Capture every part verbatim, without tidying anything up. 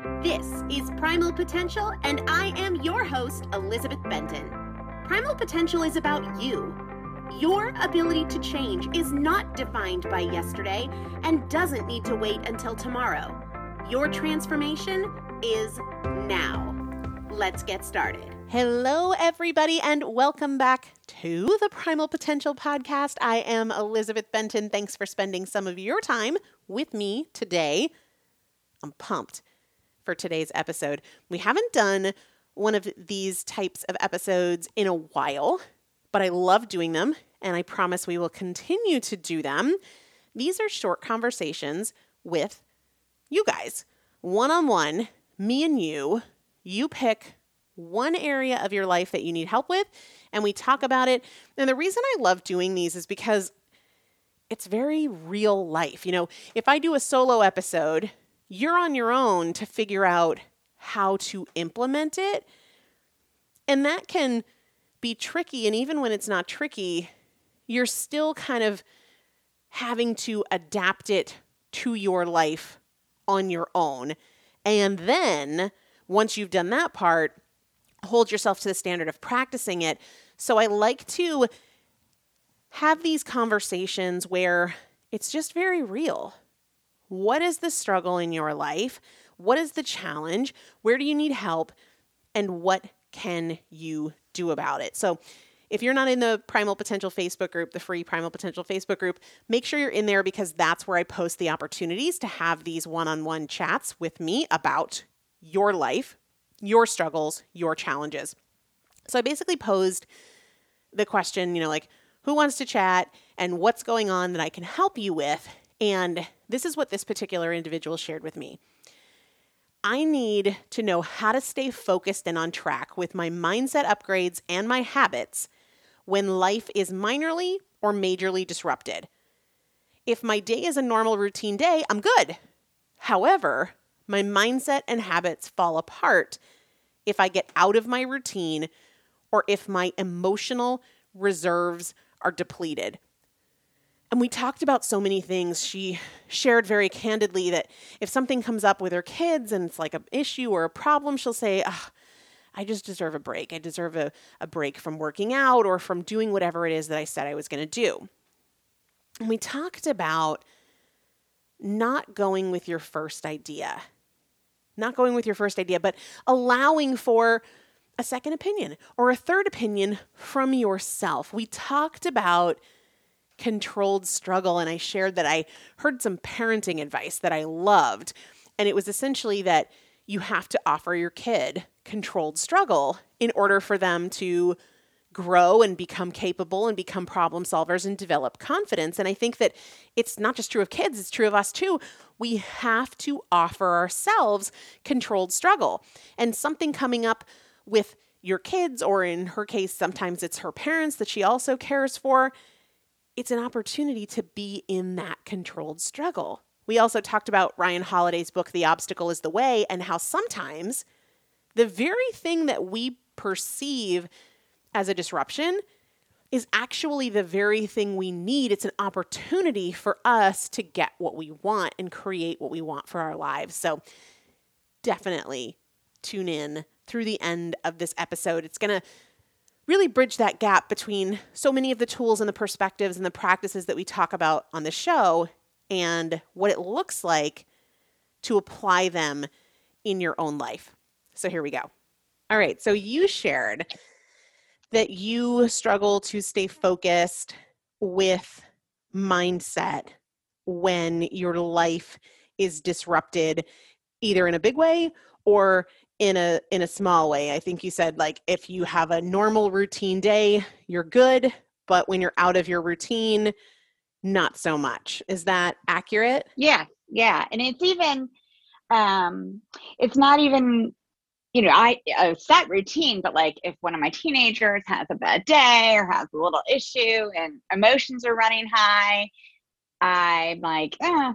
This is Primal Potential, and I am your host, Elizabeth Benton. Primal Potential is about you. Your ability to change is not defined by yesterday and doesn't need to wait until tomorrow. Your transformation is now. Let's get started. Hello, everybody, and welcome back to the Primal Potential Podcast. I am Elizabeth Benton. Thanks for spending some of your time with me today. I'm pumped for today's episode. We haven't done one of these types of episodes in a while, but I love doing them, and I promise we will continue to do them. These are short conversations with you guys, one-on-one, me and you. You pick one area of your life that you need help with, and we talk about it. And the reason I love doing these is because it's very real life. You know, if I do a solo episode, you're on your own to figure out how to implement it. And that can be tricky. And even when it's not tricky, you're still kind of having to adapt it to your life on your own. And then once you've done that part, hold yourself to the standard of practicing it. So I like to have these conversations where it's just very real. What is the struggle in your life? What is the challenge? Where do you need help? And what can you do about it? So if you're not in the Primal Potential Facebook group, the free Primal Potential Facebook group, make sure you're in there because that's where I post the opportunities to have these one-on-one chats with me about your life, your struggles, your challenges. So I basically posed the question, you know, like, who wants to chat and what's going on that I can help you with? And this is what this particular individual shared with me. I need to know how to stay focused and on track with my mindset upgrades and my habits when life is minorly or majorly disrupted. If my day is a normal routine day, I'm good. However, my mindset and habits fall apart if I get out of my routine or if my emotional reserves are depleted. And we talked about so many things. She shared very candidly that if something comes up with her kids and it's like an issue or a problem, she'll say, oh, I just deserve a break. I deserve a, a break from working out or from doing whatever it is that I said I was going to do. And we talked about not going with your first idea, not going with your first idea, but allowing for a second opinion or a third opinion from yourself. We talked about controlled struggle. And I shared that I heard some parenting advice that I loved. And it was essentially that you have to offer your kid controlled struggle in order for them to grow and become capable and become problem solvers and develop confidence. And I think that it's not just true of kids, it's true of us too. We have to offer ourselves controlled struggle. And something coming up with your kids, or in her case, sometimes it's her parents that she also cares for, it's an opportunity to be in that controlled struggle. We also talked about Ryan Holiday's book, The Obstacle is the Way, and how sometimes the very thing that we perceive as a disruption is actually the very thing we need. It's an opportunity for us to get what we want and create what we want for our lives. So definitely tune in through the end of this episode. It's going to really bridge that gap between so many of the tools and the perspectives and the practices that we talk about on the show and what it looks like to apply them in your own life. So here we go. All right. So you shared that you struggle to stay focused with mindset when your life is disrupted, either in a big way or in a in a small way. I think you said, like, if you have a normal routine day, you're good, but when you're out of your routine, not so much. Is that accurate? Yeah, yeah. And it's even, um, it's not even, you know, I a set routine, but like if one of my teenagers has a bad day or has a little issue and emotions are running high, I'm like, eh.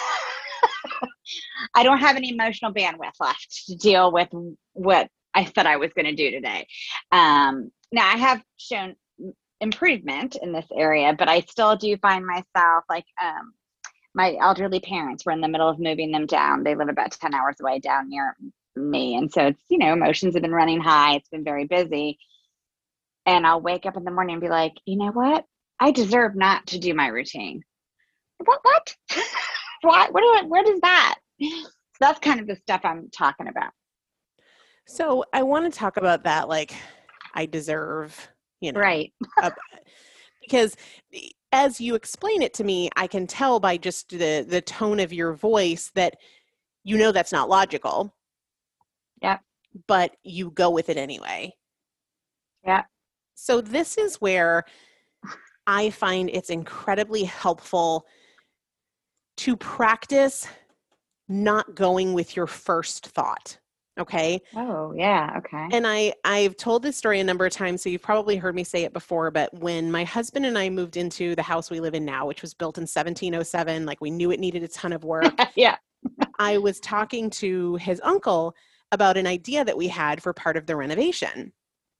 I don't have any emotional bandwidth left to deal with what I said I was going to do today. Um, now I have shown improvement in this area, but I still do find myself like, um, my elderly parents were in the middle of moving them down. They live about ten hours away down near me. And so it's, you know, emotions have been running high. It's been very busy. And I'll wake up in the morning and be like, you know what? I deserve not to do my routine. What, what? What, what, do I, what is that? So that's kind of the stuff I'm talking about. So I want to talk about that. Like, I deserve, you know, right. a, because as you explain it to me, I can tell by just the, the tone of your voice that you know that's not logical. Yeah. But you go with it anyway. Yeah. So this is where I find it's incredibly helpful to practice not going with your first thought. Okay. Oh, yeah. Okay. And I, I've told this story a number of times, so you've probably heard me say it before, but when my husband and I moved into the house we live in now, which was built in seventeen oh seven, like we knew it needed a ton of work. Yeah. I was talking to his uncle about an idea that we had for part of the renovation.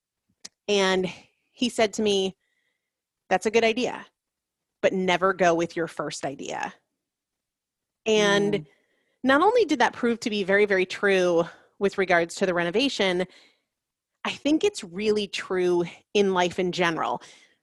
And he said to me, that's a good idea, but never go with your first idea. And mm. not only did that prove to be very, very true with regards to the renovation, I think it's really true in life in general.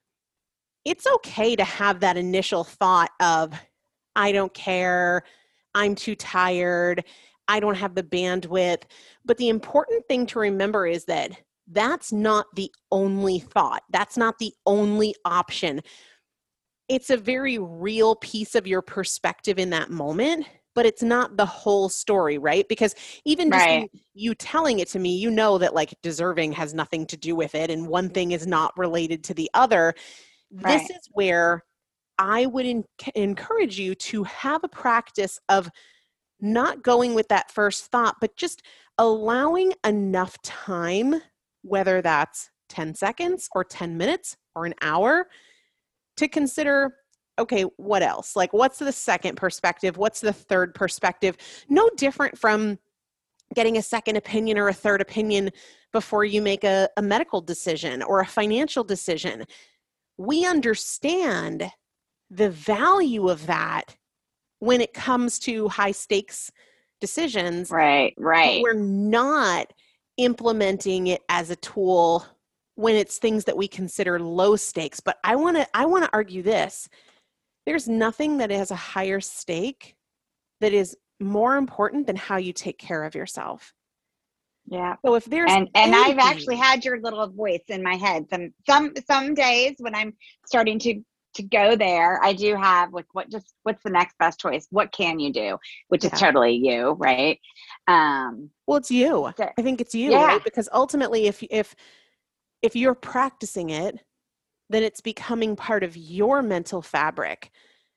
It's okay to have that initial thought of, I don't care, I'm too tired, I don't have the bandwidth. But the important thing to remember is that that's not the only thought. That's not the only option. It's a very real piece of your perspective in that moment, but it's not the whole story, right? Because even just right. in you telling it to me, you know that like deserving has nothing to do with it, and one thing is not related to the other. Right. This is where I would en- encourage you to have a practice of not going with that first thought, but just allowing enough time, whether that's ten seconds or ten minutes or an hour, to consider, okay, what else? Like, what's the second perspective? What's the third perspective? No different from getting a second opinion or a third opinion before you make a, a medical decision or a financial decision. We understand the value of that when it comes to high stakes decisions. Right, right. But we're not implementing it as a tool when it's things that we consider low stakes. But I want to I want to argue this. There's nothing that has a higher stake that is more important than how you take care of yourself. Yeah. So if there's and and anything, I've actually had your little voice in my head. Some some some days when I'm starting to to go there, I do have like what just what's the next best choice? What can you do? Which yeah. is totally you, right? Um well, it's you. so, I think it's you, yeah. right? Because ultimately if if if you're practicing it, then it's becoming part of your mental fabric.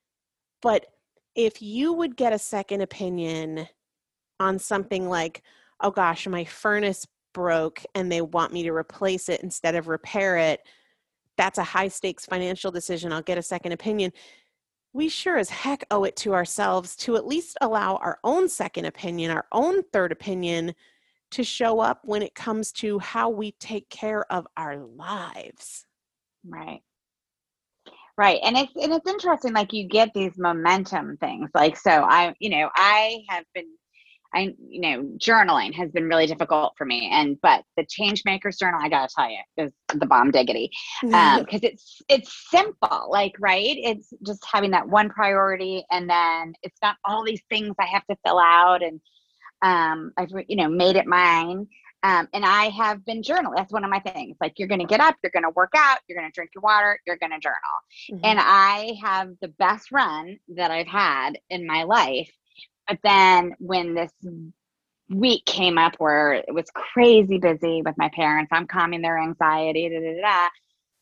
But if you would get a second opinion on something like, oh gosh, my furnace broke and they want me to replace it instead of repair it, that's a high stakes financial decision. I'll get a second opinion. We sure as heck owe it to ourselves to at least allow our own second opinion, our own third opinion to show up when it comes to how we take care of our lives. Right. Right. And it's, and it's interesting, like you get these momentum things. Like, so I, you know, I have been, I, you know, journaling has been really difficult for me. And, but the Change Makers journal, I gotta tell you, is the bomb diggity. Um, cause it's, it's simple, like, right. It's just having that one priority. And then it's not all these things I have to fill out. And, um, I've, you know, made it mine. Um, and I have been journaling. That's one of my things. Like you're going to get up, you're going to work out, you're going to drink your water, you're going to journal. Mm-hmm. And I have the best run that I've had in my life. But then when this week came up where it was crazy busy with my parents, I'm calming their anxiety, da, da, da,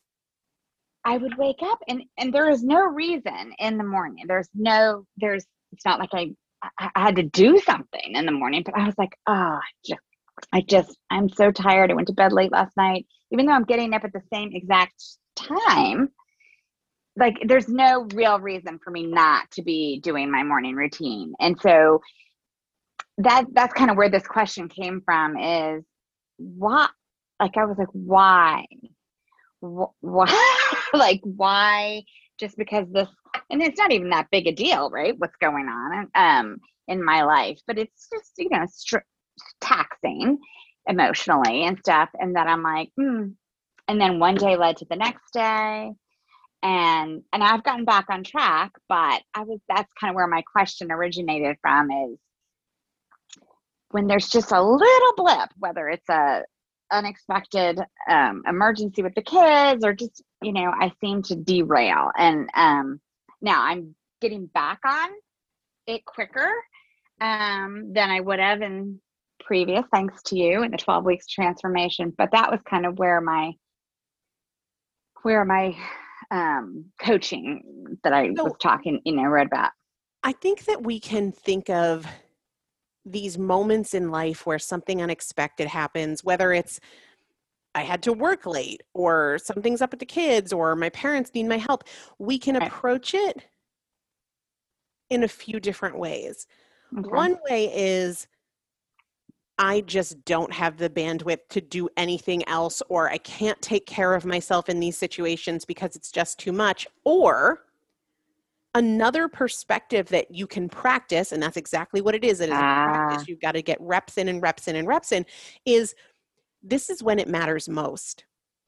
I would wake up and, and there is no reason in the morning. There's no, there's, it's not like I, I, I had to do something in the morning, but I was like, oh, just, I just, I'm so tired. I went to bed late last night, even though I'm getting up at the same exact time. Like there's no real reason for me not to be doing my morning routine. And so that, that's kind of where this question came from is why, like, I was like, why, why, like, why, just because this and it's not even that big a deal, right? What's going on um, in my life, but it's just, you know, str- taxing emotionally and stuff. And then I'm like, hmm. And then one day led to the next day. And, and I've gotten back on track, but I was, that's kind of where my question originated from, is when there's just a little blip, whether it's a unexpected um, emergency with the kids, or just, you know, I seem to derail. And um, now I'm getting back on it quicker um, than I would have in previous, thanks to you and the twelve weeks transformation. But that was kind of where my, where my um, coaching that I So was talking, you know, read about. I think that we can think of these moments in life where something unexpected happens, whether it's I had to work late, or something's up with the kids, or my parents need my help. We can Right. approach it in a few different ways. Okay. One way is I just don't have the bandwidth to do anything else, or I can't take care of myself in these situations because it's just too much. Or another perspective that you can practice, and that's exactly what it is. It is a Ah, practice. You've got to get reps in and reps in and reps in, is this is when it matters most.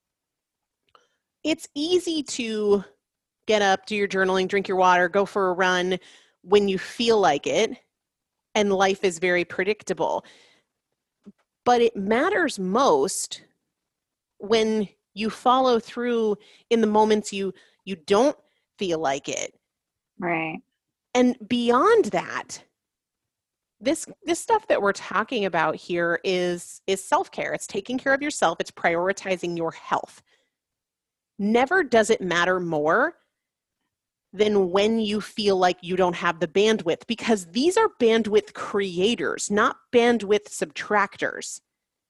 It's easy to get up, do your journaling, drink your water, go for a run when you feel like it, and life is very predictable. But it matters most when you follow through in the moments you you don't feel like it. right. And beyond that, this this stuff that we're talking about here is is self-care. It's taking care of yourself. It's prioritizing your health. Never does it matter more than when you feel like you don't have the bandwidth, because these are bandwidth creators, not bandwidth subtractors.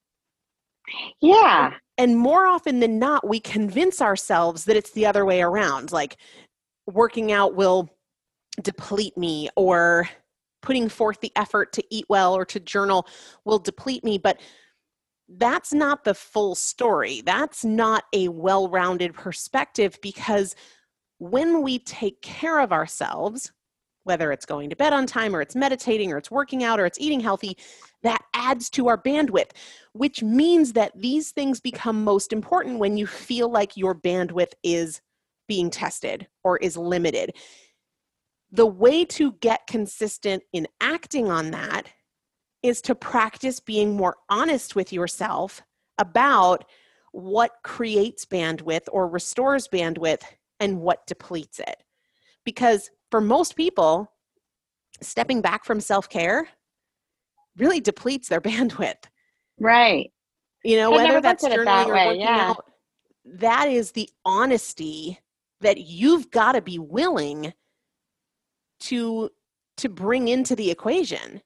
Yeah. And more often than not, we convince ourselves that it's the other way around. Like working out will deplete me, or putting forth the effort to eat well or to journal will deplete me. But that's not the full story. That's not a well-rounded perspective, because when we take care of ourselves, whether it's going to bed on time, or it's meditating, or it's working out, or it's eating healthy, that adds to our bandwidth, which means that these things become most important when you feel like your bandwidth is being tested or is limited. The way to get consistent in acting on that is to practice being more honest with yourself about what creates bandwidth or restores bandwidth and what depletes it. Because for most people, stepping back from self-care really depletes their bandwidth. Right. You know, I whether never that's looked at it journaling that or way, working yeah. out, that is the honesty that you've got to be willing to to bring into the equation.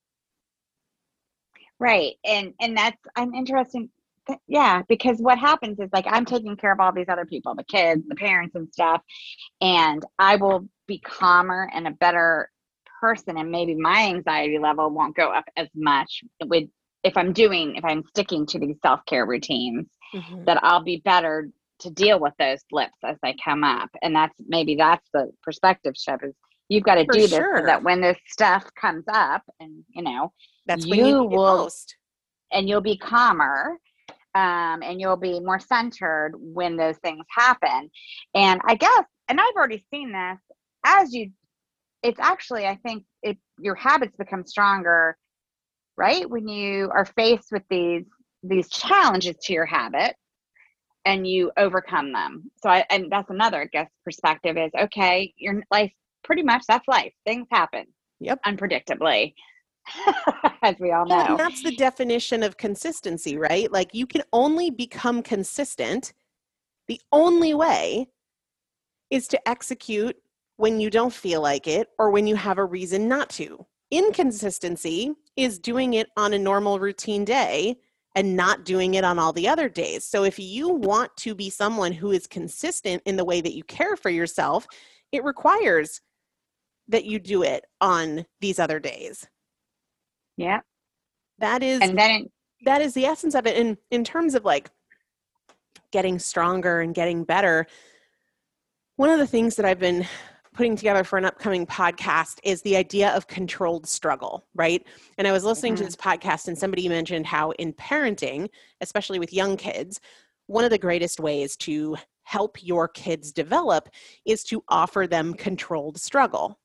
Right. And and that's I'm interesting. Yeah, because what happens is, like, I'm taking care of all these other people, the kids, the parents and stuff, and I will be calmer and a better person, and maybe my anxiety level won't go up as much with if I'm doing if I'm sticking to these self-care routines, Mm-hmm. that I'll be better to deal with those blips as they come up. And that's maybe that's the perspective shift, is you've got to For do this sure. so that when this stuff comes up, and you know, That's you when you need will it most. and you'll be calmer, um, and you'll be more centered when those things happen. And I guess, and I've already seen this, as you, it's actually, I think it, your habits become stronger, right? When you are faced with these, these challenges to your habit and you overcome them. So I, and that's another, I guess, perspective is, okay, your life, pretty much that's life. Things happen. Yep. Unpredictably. As we all Well, know. and that's the definition of consistency, right? Like, you can only become consistent. The only way is to execute when you don't feel like it or when you have a reason not to. Inconsistency is doing it on a normal routine day and not doing it on all the other days. So if you want to be someone who is consistent in the way that you care for yourself, it requires that you do it on these other days. Yeah. That is And then it, that is the essence of it. And in terms of like getting stronger and getting better, one of the things that I've been putting together for an upcoming podcast is the idea of controlled struggle, right? And I was listening Mm-hmm. to this podcast and somebody mentioned how in parenting, especially with young kids, one of the greatest ways to help your kids develop is to offer them controlled struggle.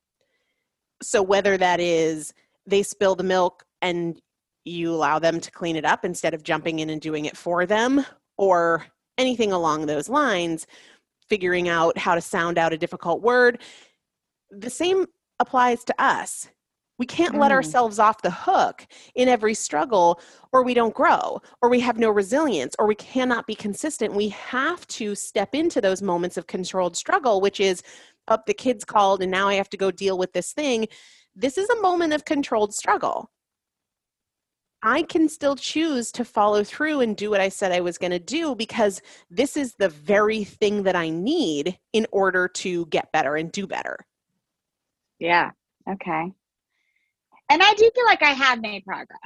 So whether that is they spill the milk and you allow them to clean it up instead of jumping in and doing it for them, or anything along those lines, figuring out how to sound out a difficult word, the same applies to us. We can't let Mm. ourselves off the hook in every struggle, or we don't grow, or we have no resilience, or we cannot be consistent. We have to step into those moments of controlled struggle, which is, up, oh, the kids called and now I have to go deal with this thing. This is a moment of controlled struggle. I can still choose to follow through and do what I said I was going to do, because this is the very thing that I need in order to get better and do better. Yeah. Okay. And I do feel like I have made progress.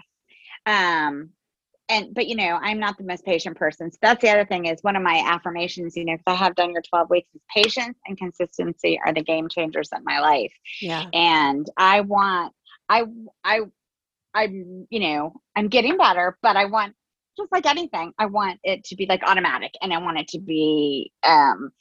Um, and, but you know, I'm not the most patient person. So that's the other thing, is one of my affirmations, you know, if I have done your twelve weeks, is patience and consistency are the game changers in my life. Yeah. And I want, I, I, I'm, you know, I'm getting better, but I want, just like anything, I want it to be like automatic, and I want it to be, um,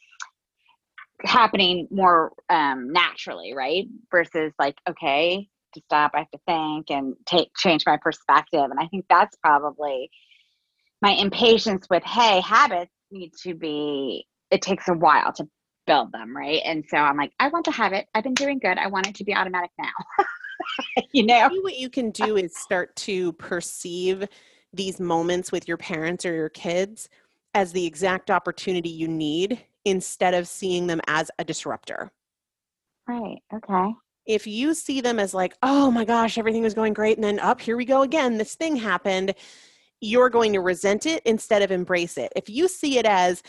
happening more, um, naturally. Right. Versus like, okay, to stop, I have to think and take, change my perspective. And I think that's probably my impatience with, hey, habits need to be, it takes a while to build them. Right. And so I'm like, I want the habit. I've been doing good. I want it to be automatic now. You know, Maybe what you can do is start to perceive these moments with your parents or your kids as the exact opportunity you need, instead of seeing them as a disruptor. right. Okay. If you see them as like, oh my gosh, everything was going great, and then up, here we go again, this thing happened, you're going to resent it instead of embrace it. If you see it as,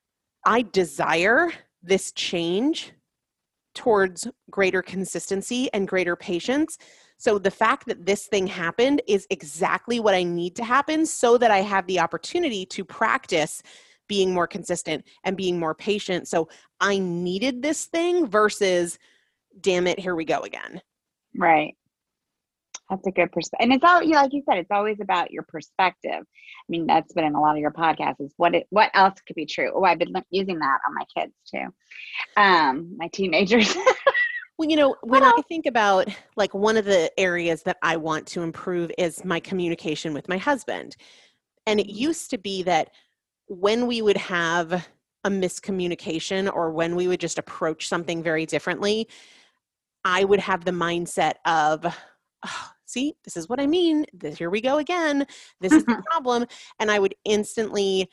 I desire this change towards greater consistency and greater patience, so the fact that this thing happened is exactly what I need to happen so that I have the opportunity to practice being more consistent and being more patient. So I needed this thing versus, damn it, here we go again. Right. That's a good perspective. And it's all, you like you said, it's always about your perspective. I mean, that's been in a lot of your podcasts, is what it, what else could be true? Oh, I've been using that on my kids too. Um, my teenagers. Well, you know, when I think about, like, one of the areas that I want to improve is my communication with my husband. And it used to be that when we would have a miscommunication, or when we would just approach something very differently, I would have the mindset of, oh, see, this is what I mean. This, here we go again. This is the problem. And I would instantly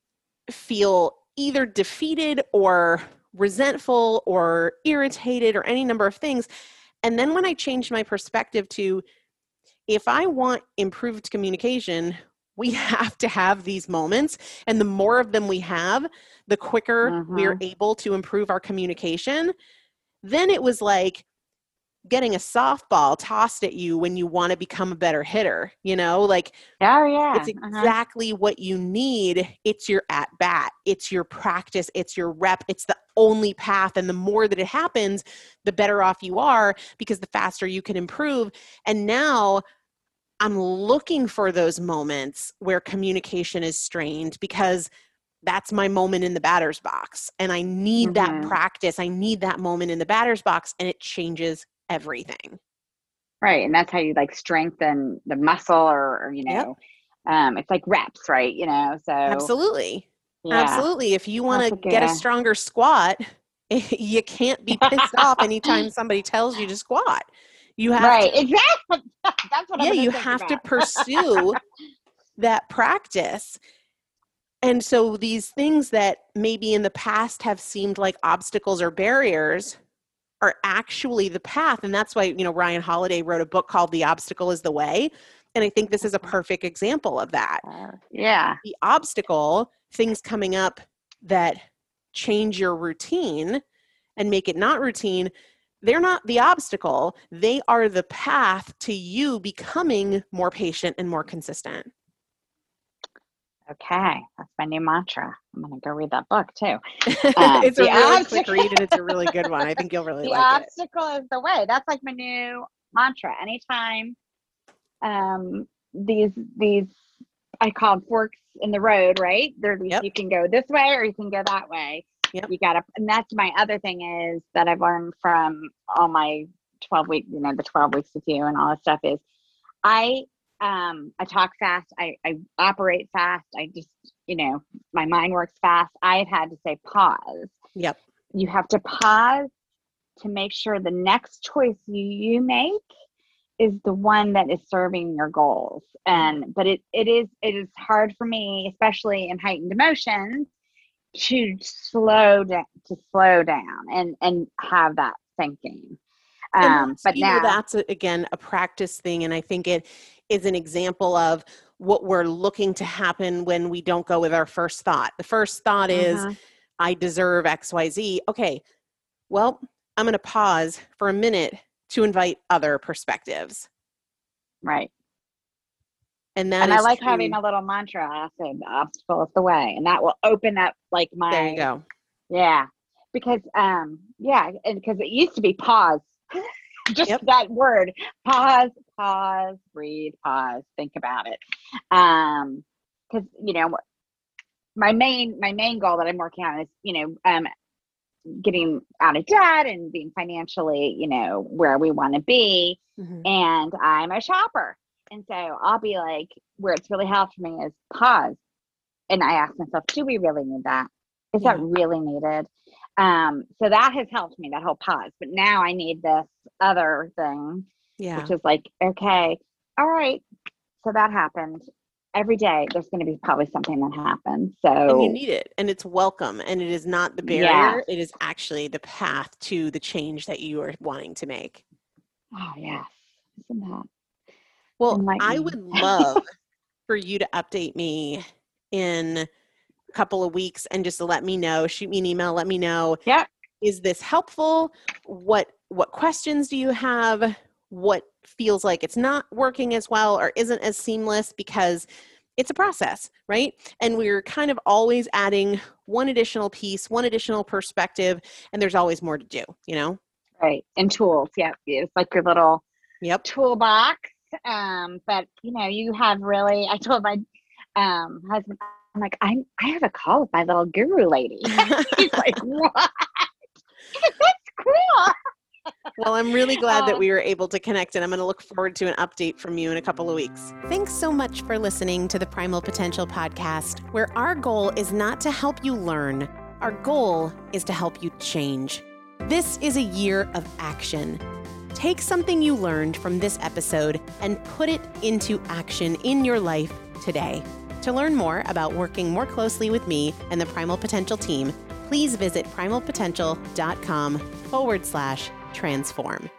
feel either defeated or resentful or irritated or any number of things. And then when I changed my perspective to, if I want improved communication, we have to have these moments. And the more of them we have, the quicker Mm-hmm. we're able to improve our communication. Then it was like getting a softball tossed at you when you want to become a better hitter, you know, like, Oh yeah. it's exactly uh-huh. what you need. It's your at bat. It's your practice. It's your rep. It's the only path. And the more that it happens, the better off you are, because the faster you can improve. And now I'm looking for those moments where communication is strained, because that's my moment in the batter's box. And I need Mm-hmm. that practice. I need that moment in the batter's box, and it changes everything. Right. And that's how you like strengthen the muscle, or, or you know, yep. um, it's like reps, right? You know, so. Absolutely. Yeah. Absolutely. If you want to good, get yeah. a stronger squat, you can't be pissed off anytime somebody tells you to squat. You have right. to, Exactly. That's what yeah, I'm you think have about. to pursue that practice. And so these things that maybe in the past have seemed like obstacles or barriers are actually the path. And that's why, you know, Ryan Holiday wrote a book called The Obstacle is the Way. And I think this is a perfect example of that. Uh, yeah. The obstacle, things coming up that change your routine and make it not routine, they're not the obstacle. They are the path to you becoming more patient and more consistent. Okay, that's my new mantra. I'm going to go read that book too. Um, it's a the really obstacle- quick read and it's a really good one. I think you'll really the like it. obstacle is the way. That's like my new mantra. Anytime um, these these I call them forks in the road, right? There, Yep. you can go this way or you can go that way. Yep. You gotta, and that's my other thing is that I've learned from all my twelve week, you know, the twelve weeks with you and all that stuff is I um I talk fast, I, I operate fast, I just, you know, my mind works fast. I've had to say pause. Yep. You have to pause to make sure the next choice you, you make is the one that is serving your goals. And but it it is it is hard for me, especially in heightened emotions, to slow down to slow down and and have that thinking. Um, but you now know, that's a, again a practice thing, and I think it is an example of what we're looking to happen when we don't go with our first thought. The first thought is, uh-huh. I deserve X Y Z. Okay, well, I'm going to pause for a minute to invite other perspectives. Right. And that and is I like true. having a little mantra. I say the obstacle is the way, and that will open up like my. There you go. Yeah, because um, yeah, and because it used to be pause. Just Yep. that word, pause, pause, breathe, pause, think about it. Um, because you know, my main my main goal that I'm working on is you know um getting out of debt and being financially you know where we want to be. Mm-hmm. And I'm a shopper. And so I'll be like, where it's really helped me is pause. And I ask myself, do we really need that? Is Yeah. that really needed? Um, so that has helped me, that whole pause. But now I need this other thing, Yeah. which is like, okay, all right. So that happened. Every day there's going to be probably something that happens. So And you need it, and it's welcome, and it is not the barrier. Yeah. It is actually the path to the change that you are wanting to make. oh yes, isn't that? Well, Enlighten I me. would love for you to update me in a couple of weeks and just let me know, shoot me an email, let me know, Yep. is this helpful? What what questions do you have? What feels like it's not working as well or isn't as seamless? Because it's a process, right? And we're kind of always adding one additional piece, one additional perspective, and there's always more to do, you know? Right. And tools. Yep. It's like your little Yep. toolbox. Um, but you know, you have really, I told my um husband, I'm like, I I have a call with my little guru lady. He's like, what? That's cool. Well, I'm really glad that Um, we were able to connect, and I'm going to look forward to an update from you in a couple of weeks. Thanks so much for listening to the Primal Potential podcast, where our goal is not to help you learn. Our goal is to help you change. This is a year of action. Take something you learned from this episode and put it into action in your life today. To learn more about working more closely with me and the Primal Potential team, please visit primalpotential.com forward slash transform.